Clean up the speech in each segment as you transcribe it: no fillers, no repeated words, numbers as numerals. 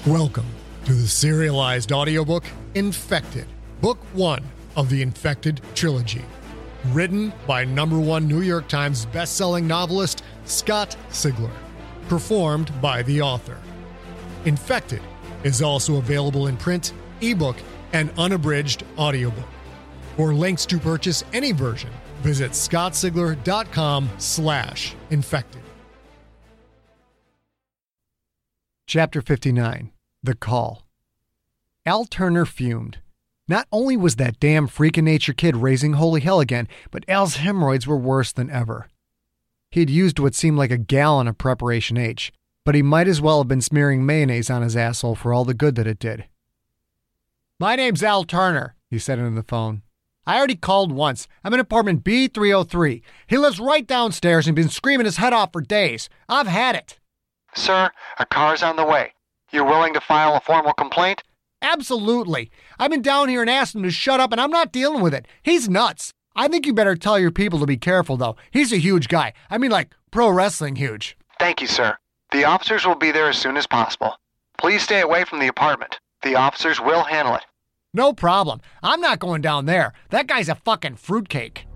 Welcome to the serialized audiobook, Infected, Book 1 of the Infected Trilogy. Written by #1 New York Times bestselling novelist Scott Sigler. Performed by the author. Infected is also available in print, ebook, and unabridged audiobook. For links to purchase any version, visit scottsigler.com/infected. Chapter 59. The Call. Al Turner fumed. Not only was that damn freak of nature kid raising holy hell again, but Al's hemorrhoids were worse than ever. He had used what seemed like a gallon of Preparation H, but he might as well have been smearing mayonnaise on his asshole for all the good that it did. "My name's Al Turner," he said into the phone. "I already called once. I'm in apartment B303. He lives right downstairs and been screaming his head off for days. I've had it." "Sir, a car's on the way. You're willing to file a formal complaint?" "Absolutely. I've been down here and asked him to shut up, and I'm not dealing with it. He's nuts. I think you better tell your people to be careful, though. He's a huge guy. I mean, like, pro wrestling huge." "Thank you, sir. The officers will be there as soon as possible. Please stay away from the apartment. The officers will handle it." "No problem. I'm not going down there. That guy's a fucking fruitcake."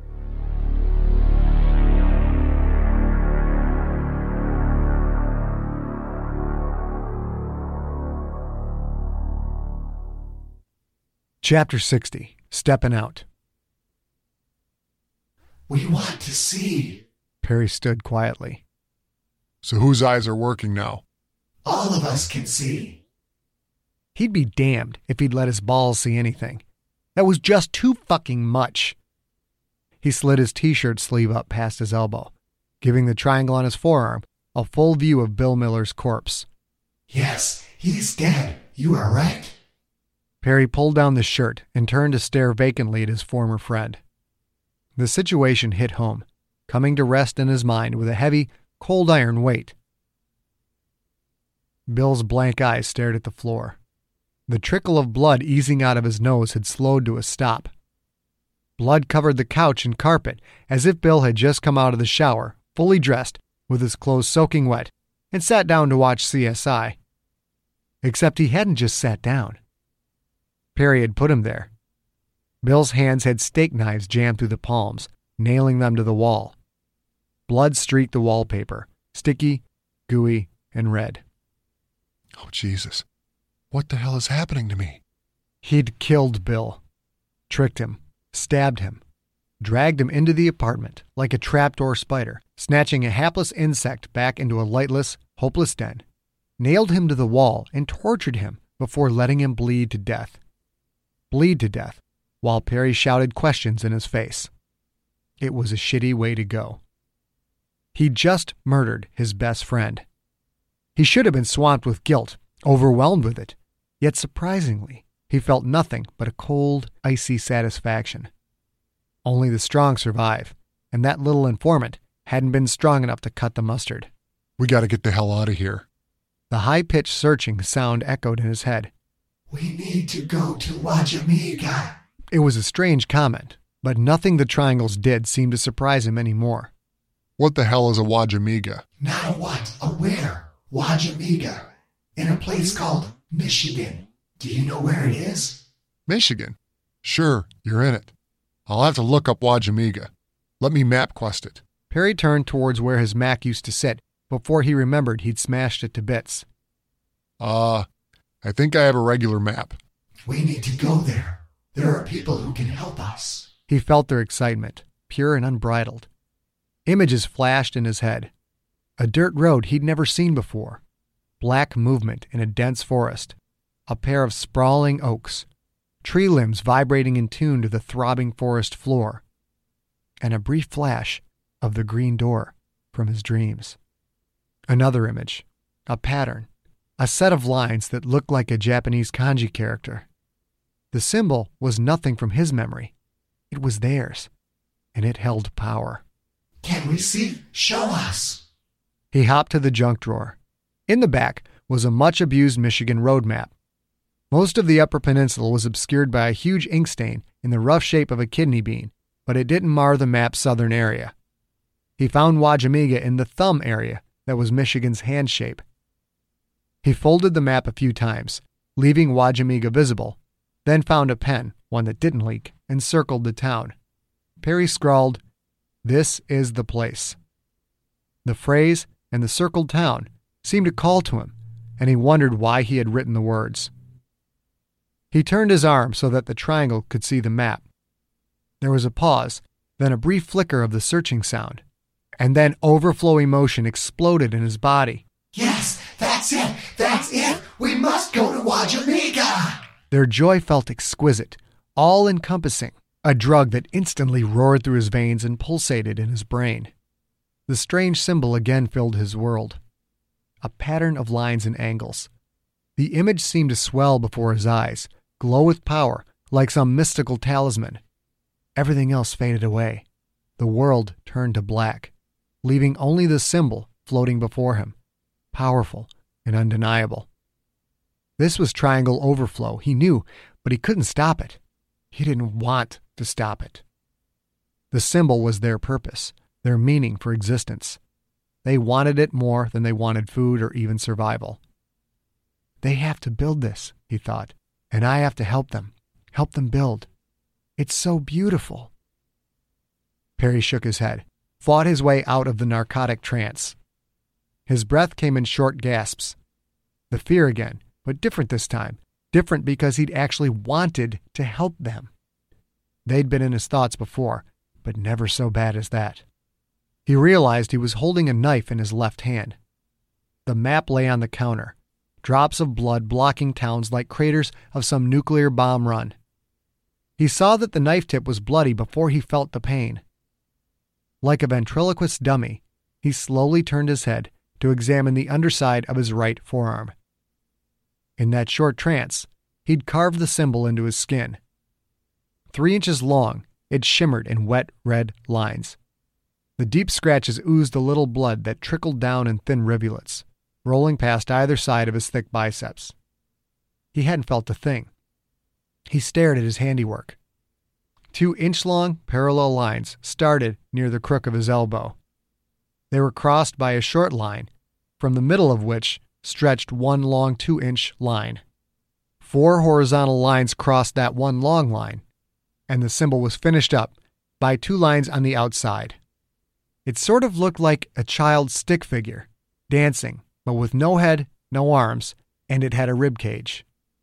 Chapter 60. Stepping Out. "We want to see." Perry stood quietly. "So whose eyes are working now?" "All of us can see." He'd be damned if he'd let his balls see anything. That was just too fucking much. He slid his t-shirt sleeve up past his elbow, giving the triangle on his forearm a full view of Bill Miller's corpse. "Yes, he's dead. You are right." Perry pulled down the shirt and turned to stare vacantly at his former friend. The situation hit home, coming to rest in his mind with a heavy, cold iron weight. Bill's blank eyes stared at the floor. The trickle of blood easing out of his nose had slowed to a stop. Blood covered the couch and carpet, as if Bill had just come out of the shower, fully dressed, with his clothes soaking wet, and sat down to watch CSI. Except he hadn't just sat down. Perry had put him there. Bill's hands had steak knives jammed through the palms, nailing them to the wall. Blood streaked the wallpaper, sticky, gooey, and red. "Oh, Jesus. What the hell is happening to me?" He'd killed Bill, tricked him, stabbed him, dragged him into the apartment like a trapdoor spider, snatching a hapless insect back into a lightless, hopeless den, nailed him to the wall and tortured him before letting him bleed to death. Bleed to death, while Perry shouted questions in his face. It was a shitty way to go. He'd just murdered his best friend. He should have been swamped with guilt, overwhelmed with it, yet surprisingly, he felt nothing but a cold, icy satisfaction. Only the strong survive, and that little informant hadn't been strong enough to cut the mustard. "We gotta get the hell out of here." The high-pitched searching sound echoed in his head. "We need to go to Wajamiga." It was a strange comment, but nothing the triangles did seemed to surprise him anymore. "What the hell is a Wajamiga?" "Not a what, a where. Wajamiga. In a place called Michigan. Do you know where it is?" "Michigan? Sure, you're in it. I'll have to look up Wajamiga. Let me MapQuest it." Perry turned towards where his Mac used to sit before he remembered he'd smashed it to bits. I think I have a regular map." "We need to go there. There are people who can help us." He felt their excitement, pure and unbridled. Images flashed in his head. A dirt road he'd never seen before. Black movement in a dense forest. A pair of sprawling oaks. Tree limbs vibrating in tune to the throbbing forest floor. And a brief flash of the green door from his dreams. Another image. A pattern. A set of lines that looked like a Japanese kanji character. The symbol was nothing from his memory. It was theirs, and it held power. "Can we see? Show us." He hopped to the junk drawer. In the back was a much-abused Michigan road map. Most of the Upper Peninsula was obscured by a huge ink stain in the rough shape of a kidney bean, but it didn't mar the map's southern area. He found Wajamiga in the thumb area that was Michigan's hand shape. He folded the map a few times, leaving Wajamiga visible, then found a pen, one that didn't leak, and circled the town. Perry scrawled, "This is the place." The phrase and the circled town seemed to call to him, and he wondered why he had written the words. He turned his arm so that the triangle could see the map. There was a pause, then a brief flicker of the searching sound, and then overflowing motion exploded in his body. Yes, that's it! That's it! We must go to Wajamiga! Their joy felt exquisite, all-encompassing, a drug that instantly roared through his veins and pulsated in his brain. The strange symbol again filled his world. A pattern of lines and angles. The image seemed to swell before his eyes, glow with power, like some mystical talisman. Everything else faded away. The world turned to black, leaving only the symbol floating before him, powerful and undeniable. This was triangle overflow, he knew, but he couldn't stop it. He didn't want to stop it. The symbol was their purpose, their meaning for existence. They wanted it more than they wanted food or even survival. They have to build this, he thought, and I have to help them build. It's so beautiful. Perry shook his head, fought his way out of the narcotic trance. His breath came in short gasps. The fear again, but different this time. Different because he'd actually wanted to help them. They'd been in his thoughts before, but never so bad as that. He realized he was holding a knife in his left hand. The map lay on the counter, drops of blood blocking towns like craters of some nuclear bomb run. He saw that the knife tip was bloody before he felt the pain. Like a ventriloquist dummy, he slowly turned his head to examine the underside of his right forearm. In that short trance, he'd carved the symbol into his skin. 3 inches long, it shimmered in wet red lines. The deep scratches oozed a little blood that trickled down in thin rivulets, rolling past either side of his thick biceps. He hadn't felt a thing. He stared at his handiwork. 2 inch-long parallel lines started near the crook of his elbow. They were crossed by a short line, from the middle of which stretched one long 2-inch line. 4 horizontal lines crossed that one long line, and the symbol was finished up by 2 lines on the outside. It sort of looked like a child's stick figure, dancing, but with no head, no arms, and it had a rib cage.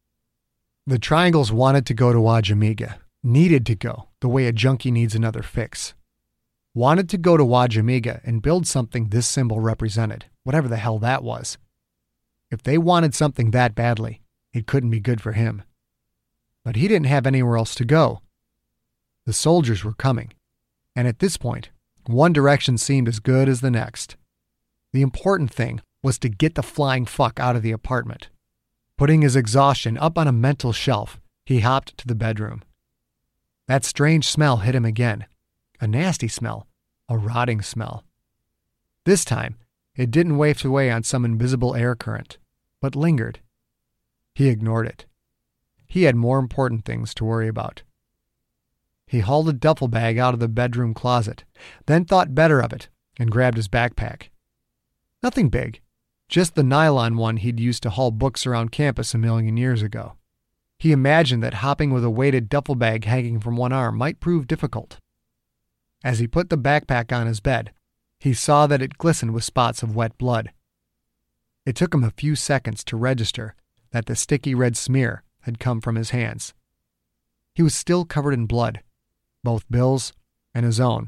The triangles wanted to go to Wajamiga, needed to go, the way a junkie needs another fix. Wanted to go to Wajamiga and build something this symbol represented, whatever the hell that was. If they wanted something that badly, it couldn't be good for him. But he didn't have anywhere else to go. The soldiers were coming, and at this point, one direction seemed as good as the next. The important thing was to get the flying fuck out of the apartment. Putting his exhaustion up on a mental shelf, he hopped to the bedroom. That strange smell hit him again. A nasty smell. A rotting smell. This time, it didn't waft away on some invisible air current, but lingered. He ignored it. He had more important things to worry about. He hauled a duffel bag out of the bedroom closet, then thought better of it and grabbed his backpack. Nothing big, just the nylon one he'd used to haul books around campus a million years ago. He imagined that hopping with a weighted duffel bag hanging from one arm might prove difficult. As he put the backpack on his bed, he saw that it glistened with spots of wet blood. It took him a few seconds to register that the sticky red smear had come from his hands. He was still covered in blood, both Bill's and his own.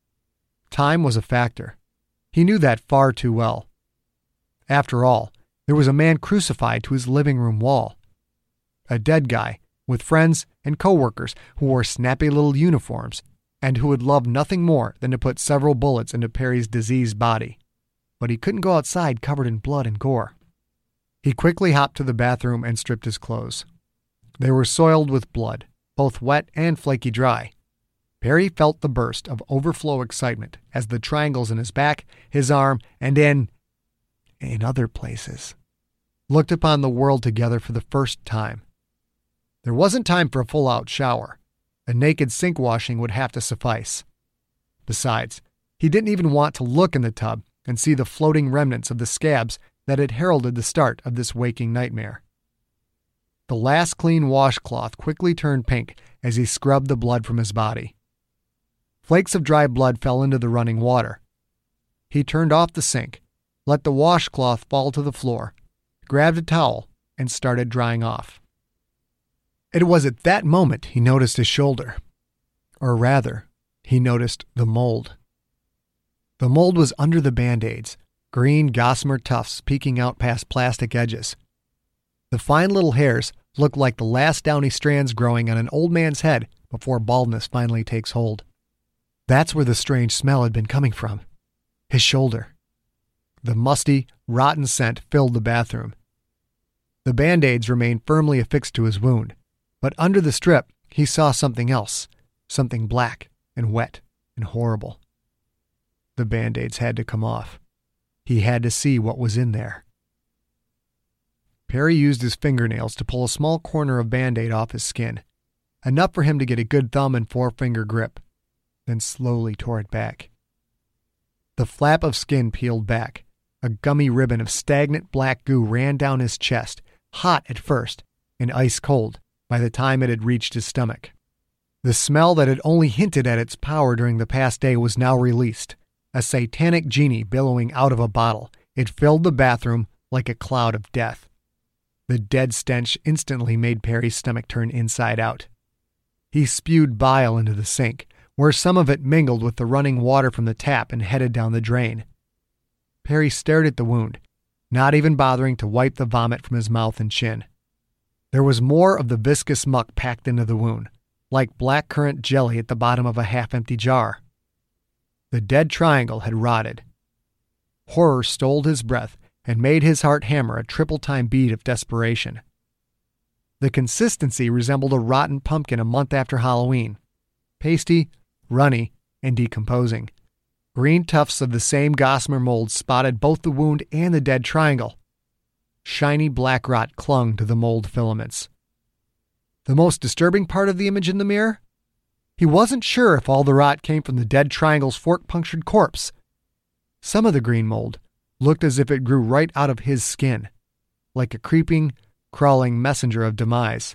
Time was a factor. He knew that far too well. After all, there was a man crucified to his living room wall. A dead guy, with friends and co-workers who wore snappy little uniforms and who would love nothing more than to put several bullets into Perry's diseased body. But he couldn't go outside covered in blood and gore. He quickly hopped to the bathroom and stripped his clothes. They were soiled with blood, both wet and flaky dry. Perry felt the burst of overflow excitement as the triangles in his back, his arm, and in other places, looked upon the world together for the first time. There wasn't time for a full-out shower. A naked sink washing would have to suffice. Besides, he didn't even want to look in the tub and see the floating remnants of the scabs that had heralded the start of this waking nightmare. The last clean washcloth quickly turned pink as he scrubbed the blood from his body. Flakes of dry blood fell into the running water. He turned off the sink, let the washcloth fall to the floor, grabbed a towel, and started drying off. It was at that moment he noticed his shoulder. Or rather, he noticed the mold. The mold was under the Band-Aids, green gossamer tufts peeking out past plastic edges. The fine little hairs looked like the last downy strands growing on an old man's head before baldness finally takes hold. That's where the strange smell had been coming from. His shoulder. The musty, rotten scent filled the bathroom. The Band-Aids remained firmly affixed to his wound, but under the strip he saw something else, something black and wet and horrible. The Band-Aids had to come off. He had to see what was in there. Perry used his fingernails to pull a small corner of Band-Aid off his skin, enough for him to get a good thumb and forefinger grip, then slowly tore it back. The flap of skin peeled back. A gummy ribbon of stagnant black goo ran down his chest, hot at first and ice cold by the time it had reached his stomach. The smell that had only hinted at its power during the past day was now released, a satanic genie billowing out of a bottle. It filled the bathroom like a cloud of death. The dead stench instantly made Perry's stomach turn inside out. He spewed bile into the sink, where some of it mingled with the running water from the tap and headed down the drain. Perry stared at the wound, not even bothering to wipe the vomit from his mouth and chin. There was more of the viscous muck packed into the wound, like blackcurrant jelly at the bottom of a half-empty jar. The dead triangle had rotted. Horror stole his breath and made his heart hammer a triple-time beat of desperation. The consistency resembled a rotten pumpkin a month after Halloween. Pasty, runny, and decomposing. Green tufts of the same gossamer mold spotted both the wound and the dead triangle. Shiny black rot clung to the mold filaments. The most disturbing part of the image in the mirror? He wasn't sure if all the rot came from the dead triangle's fork-punctured corpse. Some of the green mold looked as if it grew right out of his skin, like a creeping, crawling messenger of demise.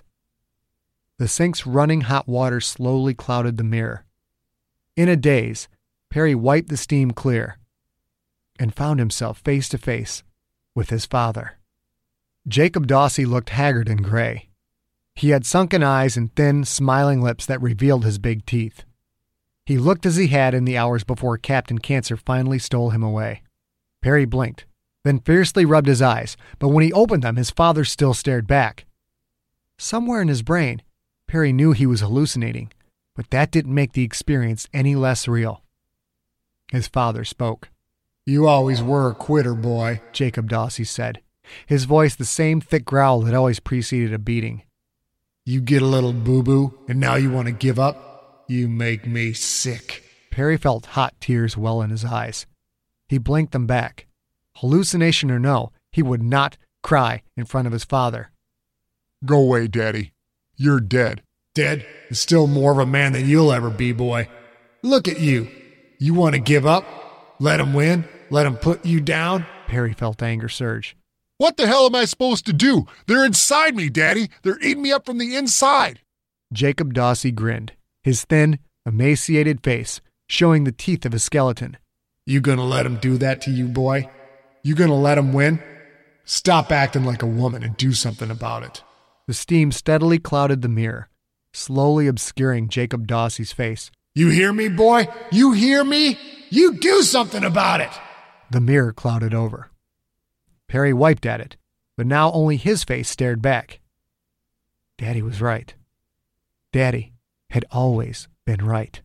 The sink's running hot water slowly clouded the mirror. In a daze, Perry wiped the steam clear and found himself face to face with his father. Jacob Dawsey looked haggard and gray. He had sunken eyes and thin, smiling lips that revealed his big teeth. He looked as he had in the hours before Captain Cancer finally stole him away. Perry blinked, then fiercely rubbed his eyes, but when he opened them, his father still stared back. Somewhere in his brain, Perry knew he was hallucinating, but that didn't make the experience any less real. His father spoke. "You always were a quitter, boy," Jacob Dawsey said, his voice the same thick growl that always preceded a beating. "You get a little boo-boo, and now you want to give up? You make me sick." Perry felt hot tears well in his eyes. He blinked them back. Hallucination or no, he would not cry in front of his father. "Go away, Daddy. You're dead." Dead is still more of a man than you'll ever be, boy. Look at you. You want to give up? Let him win? Let him put you down? Perry felt anger surge. "What the hell am I supposed to do? They're inside me, Daddy. They're eating me up from the inside." Jacob Dawsey grinned, his thin, emaciated face showing the teeth of a skeleton. You gonna let him do that to you, boy? You gonna let him win? Stop acting like a woman and do something about it. The steam steadily clouded the mirror, slowly obscuring Jacob Dawsey's face. You hear me, boy? You hear me? You do something about it! The mirror clouded over. Perry wiped at it, but now only his face stared back. Daddy was right. Daddy had always been right.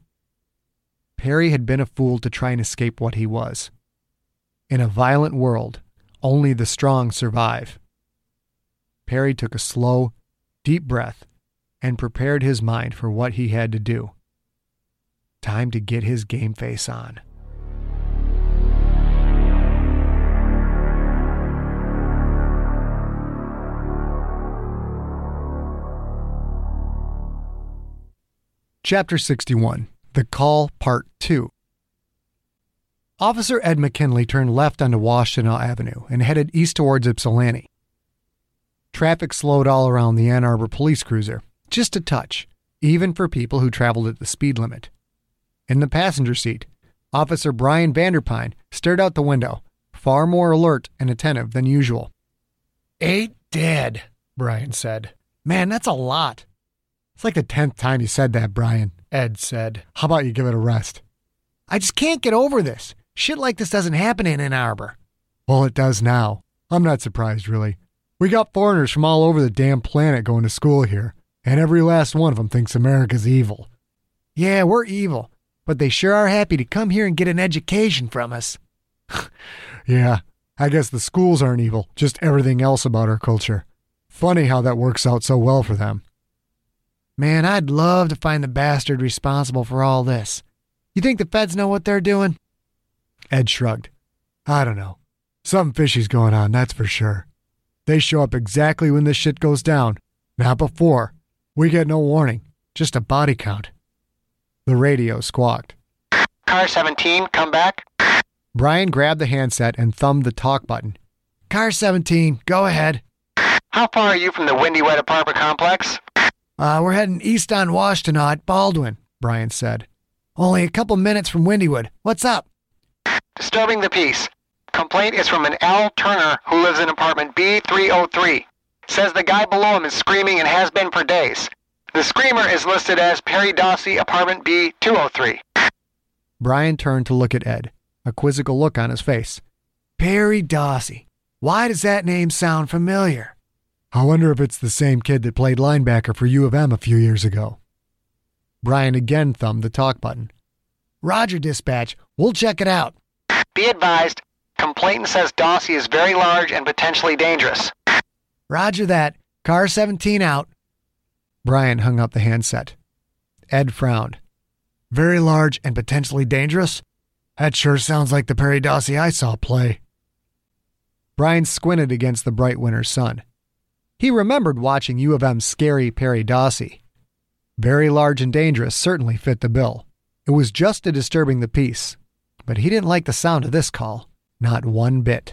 Perry had been a fool to try and escape what he was. In a violent world, only the strong survive. Perry took a slow, deep breath and prepared his mind for what he had to do. Time to get his game face on. Chapter 61, The Call, Part 2. Officer Ed McKinley turned left onto Washtenaw Avenue and headed east towards Ypsilanti. Traffic slowed all around the Ann Arbor police cruiser, just a touch, even for people who traveled at the speed limit. In the passenger seat, Officer Brian Vanderpine stared out the window, far more alert and attentive than usual. 8 dead, Brian said. Man, that's a lot. It's like the 10th time you said that, Brian, Ed said. How about you give it a rest? I just can't get over this. Shit like this doesn't happen in Ann Arbor. Well, it does now. I'm not surprised, really. We got foreigners from all over the damn planet going to school here, and every last one of them thinks America's evil. Yeah, we're evil, but they sure are happy to come here and get an education from us. Yeah, I guess the schools aren't evil, just everything else about our culture. Funny how that works out so well for them. Man, I'd love to find the bastard responsible for all this. You think the feds know what they're doing? Ed shrugged. I don't know. Something fishy's going on, that's for sure. They show up exactly when this shit goes down. Not before. We get no warning. Just a body count. The radio squawked. Car 17, come back. Brian grabbed the handset and thumbed the talk button. Car 17, go ahead. How far are you from the Windy Wet apartment complex? We're heading east on Washtenaw at Baldwin, Brian said. Only a couple minutes from Windywood. What's up? Disturbing the peace. Complaint is from an Al Turner who lives in apartment B303. Says the guy below him is screaming and has been for days. The screamer is listed as Perry Dossie, apartment B203. Brian turned to look at Ed, a quizzical look on his face. Perry Dossie. Why does that name sound familiar? I wonder if it's the same kid that played linebacker for U of M a few years ago. Brian again thumbed the talk button. Roger, dispatch. We'll check it out. Be advised, complainant says Dossie is very large and potentially dangerous. Roger that. Car 17 out. Brian hung up the handset. Ed frowned. Very large and potentially dangerous? That sure sounds like the Perry Dossie I saw play. Brian squinted against the bright winter sun. He remembered watching U of M's scary Perry Dossie. Very large and dangerous certainly fit the bill. It was just a disturbing the peace. But he didn't like the sound of this call. Not one bit.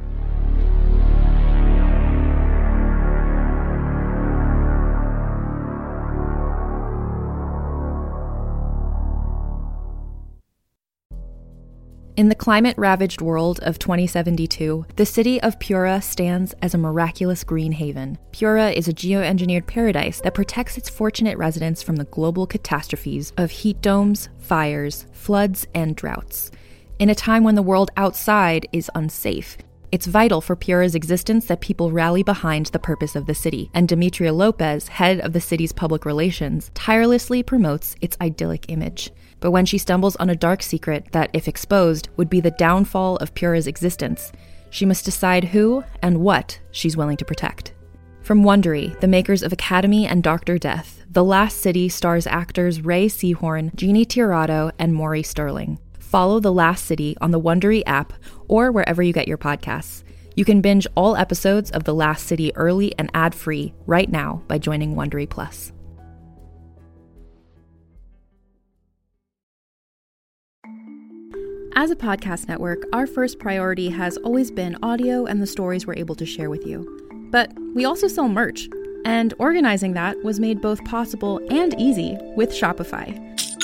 In the climate-ravaged world of 2072, the city of Pura stands as a miraculous green haven. Pura is a geoengineered paradise that protects its fortunate residents from the global catastrophes of heat domes, fires, floods, and droughts. In a time when the world outside is unsafe, it's vital for Pura's existence that people rally behind the purpose of the city, and Demetria Lopez, head of the city's public relations, tirelessly promotes its idyllic image. But when she stumbles on a dark secret that, if exposed, would be the downfall of Pura's existence, she must decide who and what she's willing to protect. From Wondery, the makers of Academy and Dr. Death, The Last City stars actors Ray Seahorn, Jeannie Tirado, and Maury Sterling. Follow The Last City on the Wondery app or wherever you get your podcasts. You can binge all episodes of The Last City early and ad-free right now by joining Wondery Plus. As a podcast network, our first priority has always been audio and the stories we're able to share with you. But we also sell merch, and organizing that was made both possible and easy with Shopify.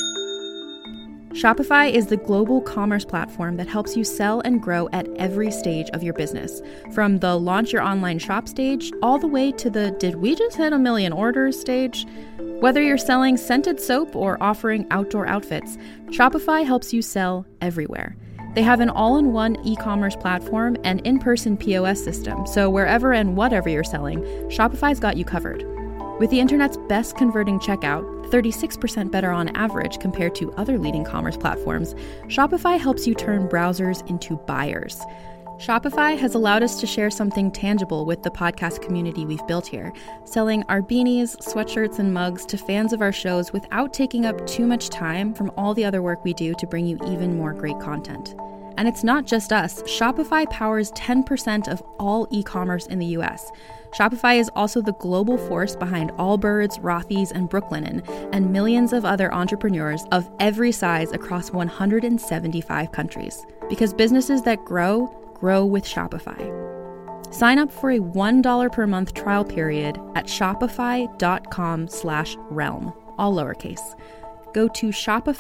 Shopify is the global commerce platform that helps you sell and grow at every stage of your business, from the launch your online shop stage all the way to the did we just hit 1 million orders stage. Whether you're selling scented soap or offering outdoor outfits, Shopify helps you sell everywhere. They have an all-in-one e-commerce platform and in-person POS system, so wherever and whatever you're selling, Shopify's got you covered. With the internet's best converting checkout, 36% better on average compared to other leading commerce platforms, Shopify helps you turn browsers into buyers. Shopify has allowed us to share something tangible with the podcast community we've built here, selling our beanies, sweatshirts, and mugs to fans of our shows without taking up too much time from all the other work we do to bring you even more great content. And it's not just us. Shopify powers 10% of all e-commerce in the US. Shopify is also the global force behind Allbirds, Rothy's, and Brooklinen, and millions of other entrepreneurs of every size across 175 countries. Because businesses that grow, grow with Shopify. Sign up for a $1 per month trial period at shopify.com/realm, all lowercase. Go to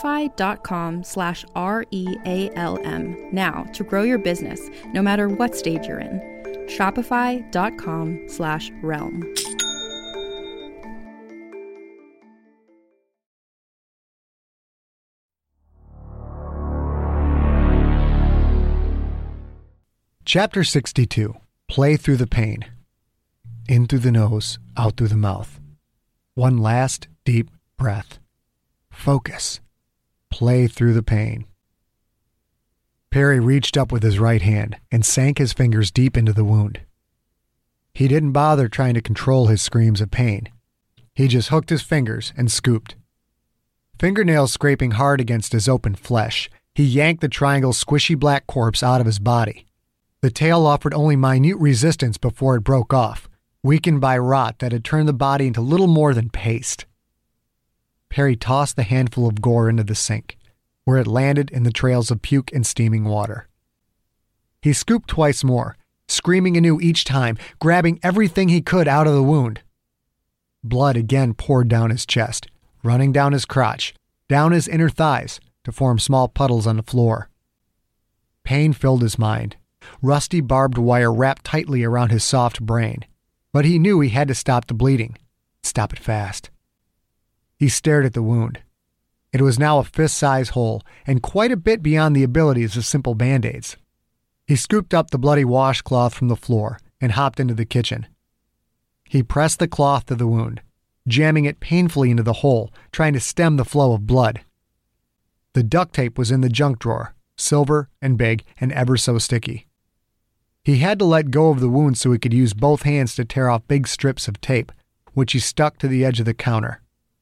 shopify.com/REALM now to grow your business, no matter what stage you're in. Shopify.com/realm. Chapter 62. Play through the pain. In through the nose, out through the mouth. One last deep breath. Focus. Play through the pain. Perry reached up with his right hand and sank his fingers deep into the wound. He didn't bother trying to control his screams of pain. He just hooked his fingers and scooped. Fingernails scraping hard against his open flesh, he yanked the triangle's squishy black corpse out of his body. The tail offered only minute resistance before it broke off, weakened by rot that had turned the body into little more than paste. Perry tossed the handful of gore into the sink, where it landed in the trails of puke and steaming water. He scooped twice more, screaming anew each time, grabbing everything he could out of the wound. Blood again poured down his chest, running down his crotch, down his inner thighs, to form small puddles on the floor. Pain filled his mind. Rusty barbed wire wrapped tightly around his soft brain, but he knew he had to stop the bleeding. Stop it fast. He stared at the wound. It was now a fist-size hole, and quite a bit beyond the abilities of simple Band-Aids. He scooped up the bloody washcloth from the floor and hopped into the kitchen. He pressed the cloth to the wound, jamming it painfully into the hole, trying to stem the flow of blood. The duct tape was in the junk drawer, silver and big and ever so sticky. He had to let go of the wound so he could use both hands to tear off big strips of tape, which he stuck to the edge of the counter.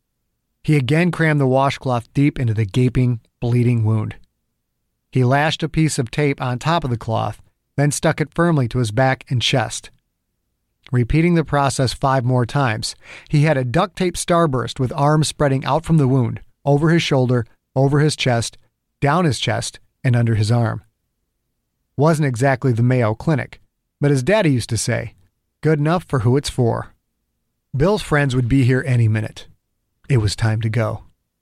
He again crammed the washcloth deep into the gaping, bleeding wound. He lashed a piece of tape on top of the cloth, then stuck it firmly to his back and chest. Repeating the process 5 more times, he had a duct tape starburst with arms spreading out from the wound, over his shoulder, over his chest, down his chest, and under his arm. Wasn't exactly the Mayo Clinic, but as Daddy used to say, good enough for who it's for. Bill's friends would be here any minute. It was time to go.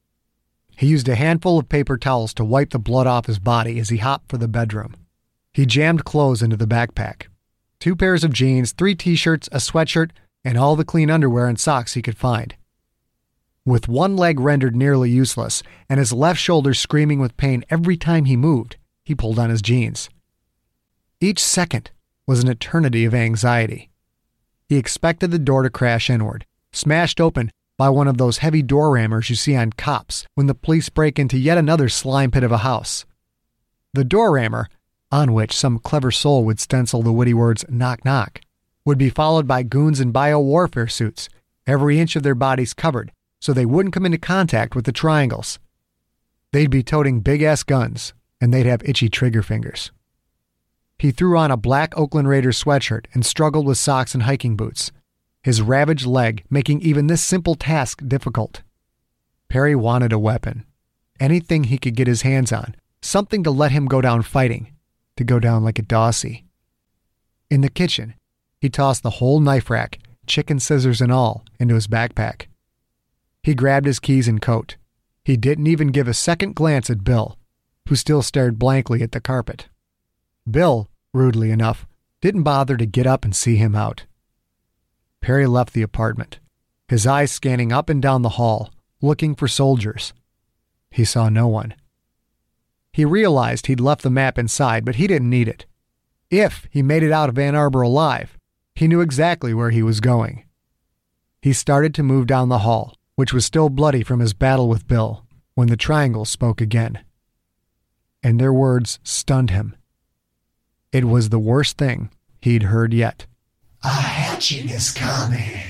He used a handful of paper towels to wipe the blood off his body as he hopped for the bedroom. He jammed clothes into the backpack. 2 pairs of jeans, 3 t-shirts, a sweatshirt, and all the clean underwear and socks he could find. With one leg rendered nearly useless and his left shoulder screaming with pain every time he moved, he pulled on his jeans. Each second was an eternity of anxiety. He expected the door to crash inward, smashed open by one of those heavy door rammers you see on Cops when the police break into yet another slime pit of a house. The door rammer, on which some clever soul would stencil the witty words "knock knock," would be followed by goons in biowarfare suits, every inch of their bodies covered, so they wouldn't come into contact with the triangles. They'd be toting big-ass guns, and they'd have itchy trigger fingers. He threw on a black Oakland Raiders sweatshirt and struggled with socks and hiking boots, his ravaged leg making even this simple task difficult. Perry wanted a weapon. Anything he could get his hands on, something to let him go down fighting, to go down like a Dawsey. In the kitchen, he tossed the whole knife rack, chicken scissors and all, into his backpack. He grabbed his keys and coat. He didn't even give a second glance at Bill, who still stared blankly at the carpet. Bill, rudely enough, didn't bother to get up and see him out. Perry left the apartment, his eyes scanning up and down the hall, looking for soldiers. He saw no one. He realized he'd left the map inside, but he didn't need it. If he made it out of Ann Arbor alive, he knew exactly where he was going. He started to move down the hall, which was still bloody from his battle with Bill, when the triangle spoke again. And their words stunned him. It was the worst thing he'd heard yet. A hatching is coming.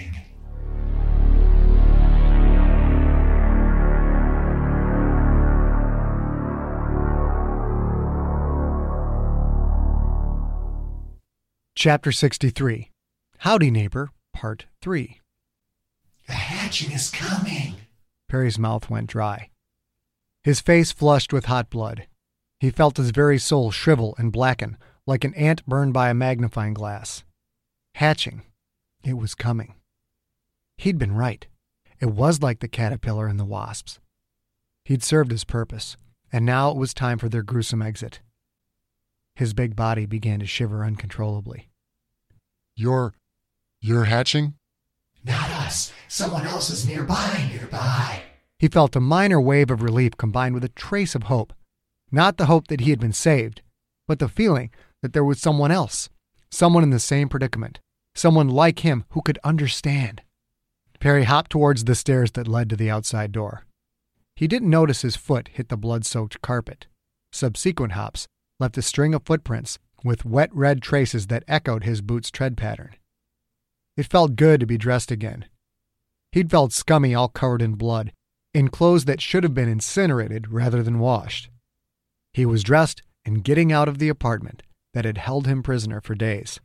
Chapter 63. Howdy Neighbor, Part 3. The hatching is coming. Perry's mouth went dry. His face flushed with hot blood. He felt his very soul shrivel and blacken like an ant burned by a magnifying glass. Hatching. It was coming. He'd been right. It was like the caterpillar and the wasps. He'd served his purpose, and now it was time for their gruesome exit. His big body began to shiver uncontrollably. You're hatching? Not us. Someone else is nearby. He felt a minor wave of relief combined with a trace of hope. Not the hope that he had been saved, but the feeling that there was someone else, someone in the same predicament, someone like him who could understand. Perry hopped towards the stairs that led to the outside door. He didn't notice his foot hit the blood-soaked carpet. Subsequent hops left a string of footprints with wet red traces that echoed his boot's tread pattern. It felt good to be dressed again. He'd felt scummy, all covered in blood, in clothes that should have been incinerated rather than washed. He was dressed and getting out of the apartment that had held him prisoner for days.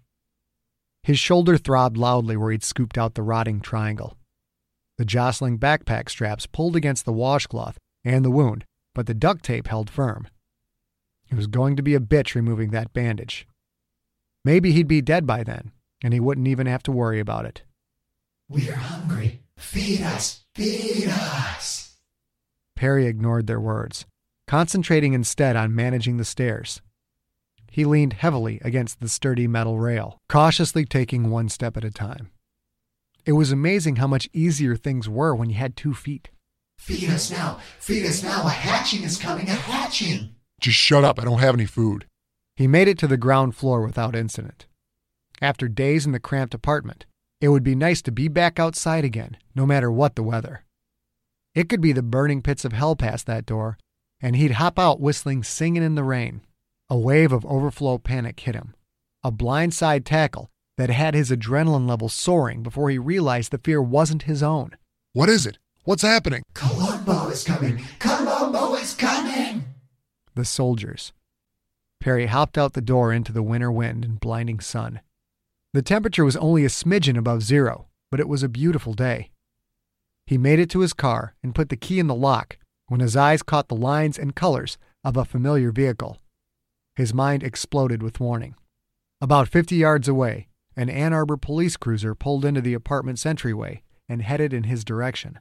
His shoulder throbbed loudly where he'd scooped out the rotting triangle. The jostling backpack straps pulled against the washcloth and the wound, but the duct tape held firm. It was going to be a bitch removing that bandage. Maybe he'd be dead by then, and he wouldn't even have to worry about it. We're hungry. Feed us. Feed us. Perry ignored their words, concentrating instead on managing the stairs. He leaned heavily against the sturdy metal rail, cautiously taking one step at a time. It was amazing how much easier things were when you had 2 feet. Feed us now. Feed us now. A hatching is coming. A hatching. Just shut up. I don't have any food. He made it to the ground floor without incident. After days in the cramped apartment, it would be nice to be back outside again, no matter what the weather. It could be the burning pits of hell past that door, and he'd hop out whistling Singin' in the Rain. A wave of overflow panic hit him. A blindside tackle that had his adrenaline levels soaring before he realized the fear wasn't his own. What is it? What's happening? Columbo is coming. Columbo is coming. The soldiers. Perry hopped out the door into the winter wind and blinding sun. The temperature was only a smidgen above zero, but it was a beautiful day. He made it to his car and put the key in the lock when his eyes caught the lines and colors of a familiar vehicle. His mind exploded with warning. About 50 yards away, an Ann Arbor police cruiser pulled into the apartment's entryway and headed in his direction.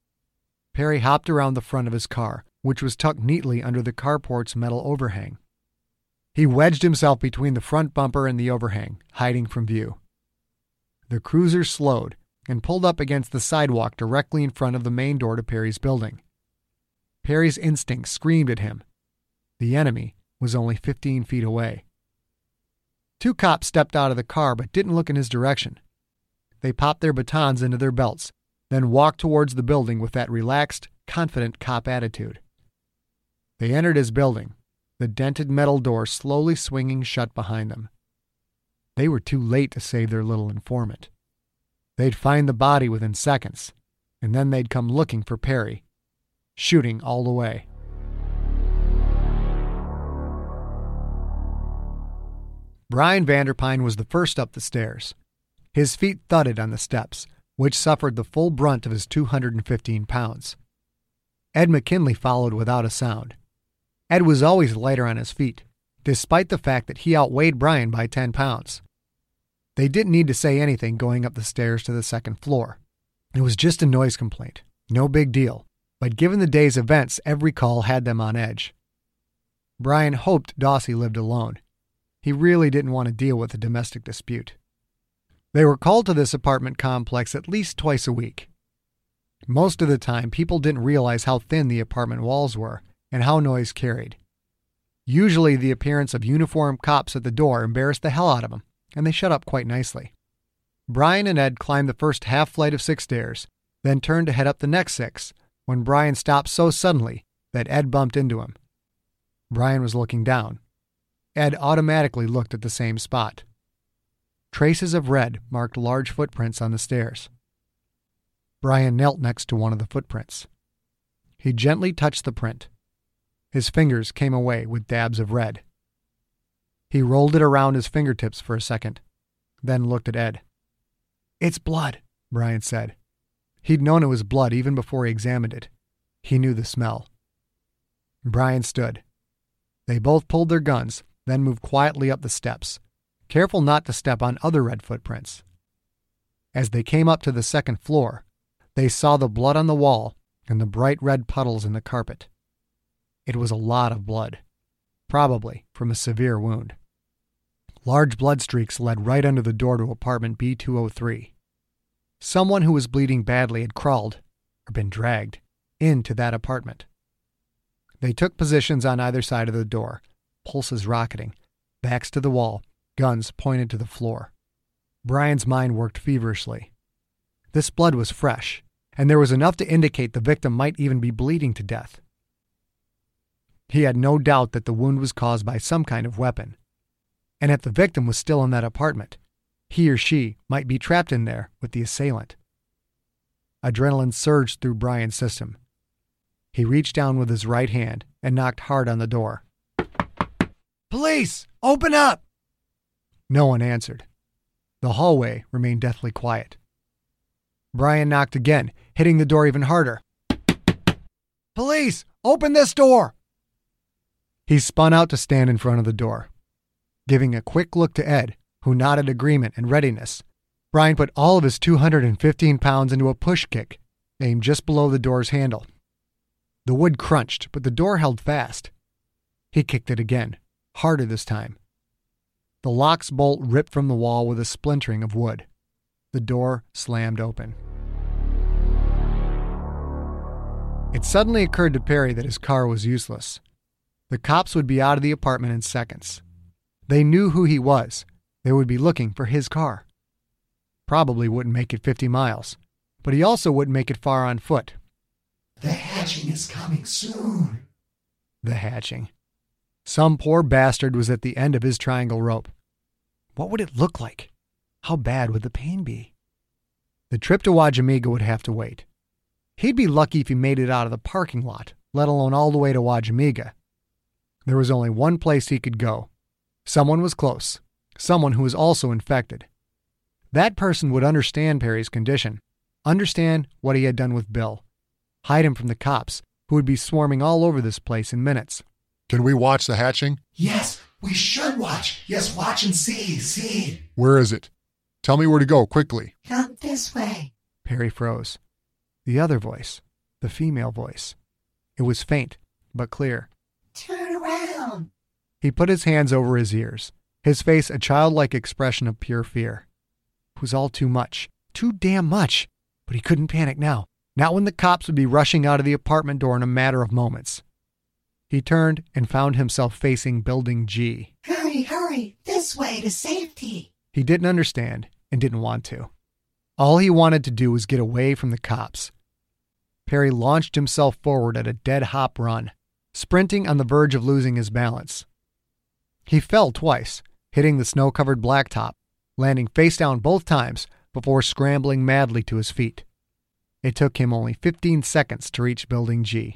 Perry hopped around the front of his car, which was tucked neatly under the carport's metal overhang. He wedged himself between the front bumper and the overhang, hiding from view. The cruiser slowed and pulled up against the sidewalk directly in front of the main door to Perry's building. Perry's instinct screamed at him. The enemy was only 15 feet away. 2 cops stepped out of the car but didn't look in his direction. They popped their batons into their belts, then walked towards the building with that relaxed, confident cop attitude. They entered his building, the dented metal door slowly swinging shut behind them. They were too late to save their little informant. They'd find the body within seconds, and then they'd come looking for Perry, shooting all the way. Brian Vanderpine was the first up the stairs. His feet thudded on the steps, which suffered the full brunt of his 215 pounds. Ed McKinley followed without a sound. Ed was always lighter on his feet, despite the fact that he outweighed Brian by 10 pounds. They didn't need to say anything going up the stairs to the second floor. It was just a noise complaint, no big deal, but given the day's events, every call had them on edge. Brian hoped Dawsey lived alone. He really didn't want to deal with a domestic dispute. They were called to this apartment complex at least twice a week. Most of the time, people didn't realize how thin the apartment walls were and how noise carried. Usually, the appearance of uniformed cops at the door embarrassed the hell out of them, and they shut up quite nicely. Brian and Ed climbed the first half flight of 6 stairs, then turned to head up the next 6, when Brian stopped so suddenly that Ed bumped into him. Brian was looking down. Ed automatically looked at the same spot. Traces of red marked large footprints on the stairs. Brian knelt next to one of the footprints. He gently touched the print. His fingers came away with dabs of red. He rolled it around his fingertips for a second, then looked at Ed. "It's blood," Brian said. He'd known it was blood even before he examined it. He knew the smell. Brian stood. They both pulled their guns, then moved quietly up the steps, careful not to step on other red footprints. As they came up to the second floor, they saw the blood on the wall and the bright red puddles in the carpet. It was a lot of blood, probably from a severe wound. Large blood streaks led right under the door to apartment B203. Someone who was bleeding badly had crawled, or been dragged, into that apartment. They took positions on either side of the door, pulses rocketing, backs to the wall, guns pointed to the floor. Brian's mind worked feverishly. This blood was fresh, and there was enough to indicate the victim might even be bleeding to death. He had no doubt that the wound was caused by some kind of weapon. And if the victim was still in that apartment, he or she might be trapped in there with the assailant. Adrenaline surged through Brian's system. He reached down with his right hand and knocked hard on the door. "Police! Open up!" No one answered. The hallway remained deathly quiet. Brian knocked again, hitting the door even harder. "Police! Open this door!" He spun out to stand in front of the door. Giving a quick look to Ed, who nodded agreement and readiness, Brian put all of his 215 pounds into a push kick, aimed just below the door's handle. The wood crunched, but the door held fast. He kicked it again, harder this time. The lock's bolt ripped from the wall with a splintering of wood. The door slammed open. It suddenly occurred to Perry that his car was useless. The cops would be out of the apartment in seconds. They knew who he was. They would be looking for his car. Probably wouldn't make it 50 miles, but he also wouldn't make it far on foot. "The hatching is coming soon." The hatching. Some poor bastard was at the end of his triangle rope. What would it look like? How bad would the pain be? The trip to Wajamiga would have to wait. He'd be lucky if he made it out of the parking lot, let alone all the way to Wajamiga. There was only one place he could go. Someone was close. Someone who was also infected. That person would understand Perry's condition, understand what he had done with Bill, hide him from the cops, who would be swarming all over this place in minutes. Can we watch the hatching? "Yes, we should watch. Yes, watch and see. Where is it? Tell me where to go, quickly." "Come this way." Perry froze. The other voice, the female voice. It was faint, but clear. "Turn around." He put his hands over his ears, his face a childlike expression of pure fear. It was all too much. Too damn much. But he couldn't panic now. Not when the cops would be rushing out of the apartment door in a matter of moments. He turned and found himself facing Building G. Hurry, this way to safety." He didn't understand and didn't want to. All he wanted to do was get away from the cops. Perry launched himself forward at a dead hop run, sprinting on the verge of losing his balance. He fell twice, hitting the snow-covered blacktop, landing face down both times before scrambling madly to his feet. It took him only 15 seconds to reach Building G.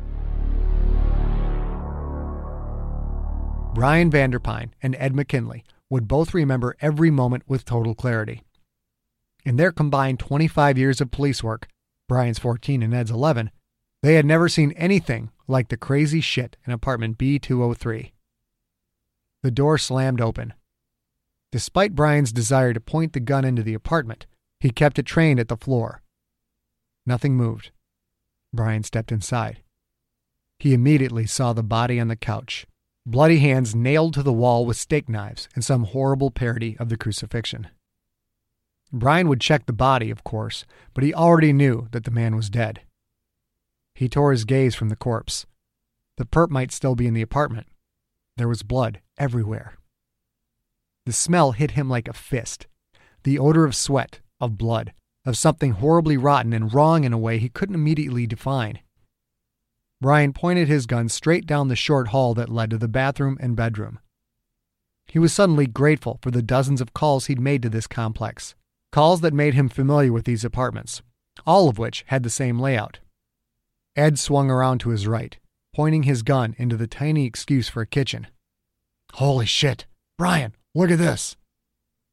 Brian Vanderpine and Ed McKinley would both remember every moment with total clarity. In their combined 25 years of police work, Brian's 14 and Ed's 11, they had never seen anything like the crazy shit in apartment B203. The door slammed open. Despite Brian's desire to point the gun into the apartment, he kept it trained at the floor. Nothing moved. Brian stepped inside. He immediately saw the body on the couch, bloody hands nailed to the wall with steak knives and some horrible parody of the crucifixion. Brian would check the body, of course, but he already knew that the man was dead. He tore his gaze from the corpse. The perp might still be in the apartment. There was blood everywhere. The smell hit him like a fist. The odor of sweat, of blood, of something horribly rotten and wrong in a way he couldn't immediately define. Brian pointed his gun straight down the short hall that led to the bathroom and bedroom. He was suddenly grateful for the dozens of calls he'd made to this complex, calls that made him familiar with these apartments, all of which had the same layout. Ed swung around to his right, pointing his gun into the tiny excuse for a kitchen. "Holy shit! Brian, look at this!"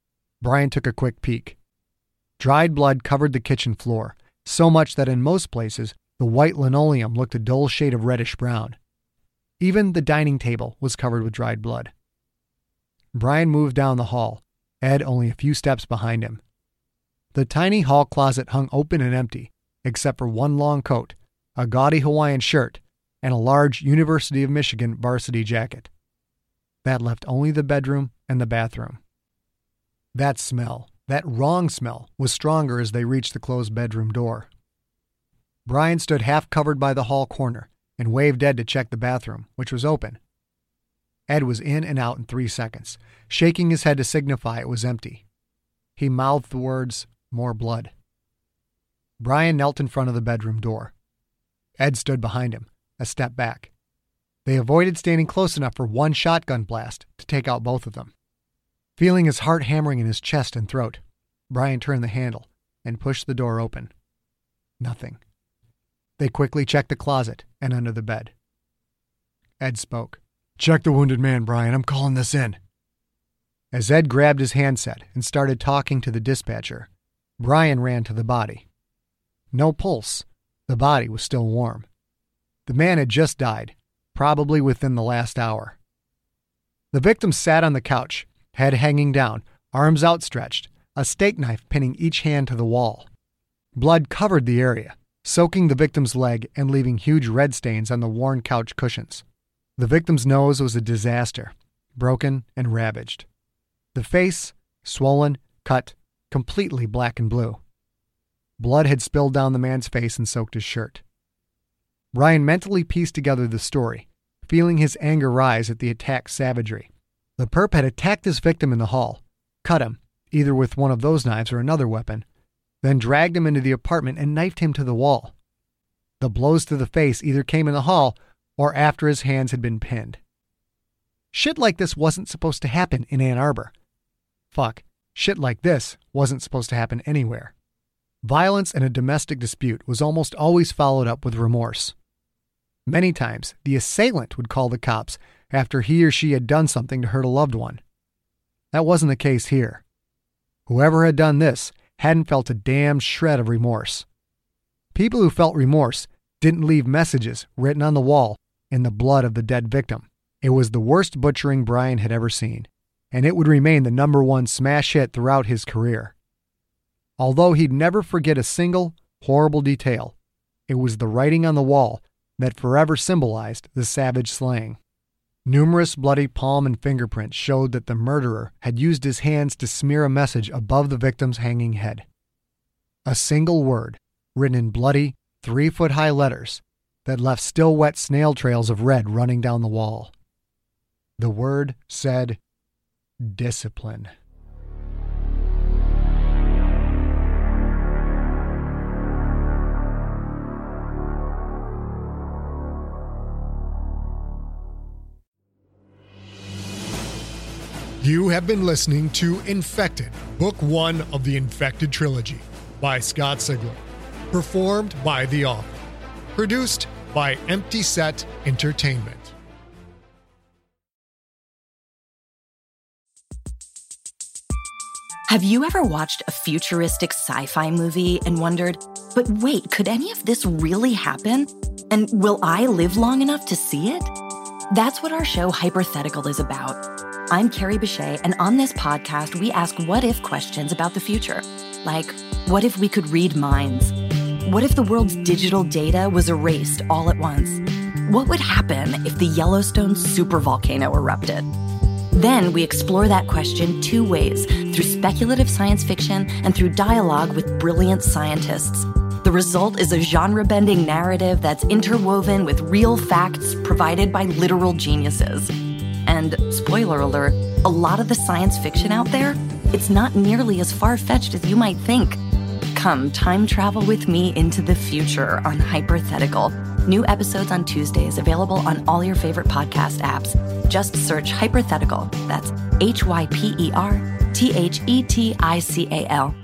Brian took a quick peek. Dried blood covered the kitchen floor, so much that in most places, the white linoleum looked a dull shade of reddish brown. Even the dining table was covered with dried blood. Brian moved down the hall, Ed only a few steps behind him. The tiny hall closet hung open and empty, except for one long coat, a gaudy Hawaiian shirt, and a large University of Michigan varsity jacket. That left only the bedroom and the bathroom. That smell, that wrong smell, was stronger as they reached the closed bedroom door. Brian stood half covered by the hall corner and waved Ed to check the bathroom, which was open. Ed was in and out in 3 seconds, shaking his head to signify it was empty. He mouthed the words, "More blood." Brian knelt in front of the bedroom door. Ed stood behind him, a step back. They avoided standing close enough for one shotgun blast to take out both of them. Feeling his heart hammering in his chest and throat, Brian turned the handle and pushed the door open. Nothing. They quickly checked the closet and under the bed. Ed spoke. "Check the wounded man, Brian. I'm calling this in." As Ed grabbed his handset and started talking to the dispatcher, Brian ran to the body. No pulse. The body was still warm. The man had just died, probably within the last hour. The victim sat on the couch, head hanging down, arms outstretched, a steak knife pinning each hand to the wall. Blood covered the area, soaking the victim's leg and leaving huge red stains on the worn couch cushions. The victim's nose was a disaster, broken and ravaged. The face, swollen, cut, completely black and blue. Blood had spilled down the man's face and soaked his shirt. Brian mentally pieced together the story, feeling his anger rise at the attack's savagery. The perp had attacked his victim in the hall, cut him, either with one of those knives or another weapon, then dragged him into the apartment and knifed him to the wall. The blows to the face either came in the hall or after his hands had been pinned. Shit like this wasn't supposed to happen in Ann Arbor. Fuck, shit like this wasn't supposed to happen anywhere. Violence in a domestic dispute was almost always followed up with remorse. Many times, the assailant would call the cops after he or she had done something to hurt a loved one. That wasn't the case here. Whoever had done this hadn't felt a damn shred of remorse. People who felt remorse didn't leave messages written on the wall in the blood of the dead victim. It was the worst butchering Brian had ever seen, and it would remain the #1 smash hit throughout his career. Although he'd never forget a single horrible detail, it was the writing on the wall that forever symbolized the savage slaying. Numerous bloody palm and fingerprints showed that the murderer had used his hands to smear a message above the victim's hanging head. A single word, written in bloody, 3-foot-high letters, that left still wet snail trails of red running down the wall. The word said, "Discipline." You have been listening to Infected, Book 1 of the Infected Trilogy by Scott Sigler. Performed by the author. Produced by Empty Set Entertainment. Have you ever watched a futuristic sci-fi movie and wondered, but wait, could any of this really happen? And will I live long enough to see it? That's what our show Hypothetical is about. I'm Carrie Bechet, and on this podcast, we ask what-if questions about the future. Like, what if we could read minds? What if the world's digital data was erased all at once? What would happen if the Yellowstone supervolcano erupted? Then we explore that question 2 ways, through speculative science fiction and through dialogue with brilliant scientists. The result is a genre-bending narrative that's interwoven with real facts provided by literal geniuses. And, spoiler alert, a lot of the science fiction out there, it's not nearly as far-fetched as you might think. Come time travel with me into the future on Hypothetical. New episodes on Tuesdays, available on all your favorite podcast apps. Just search Hypothetical. That's HYPERTHETICAL.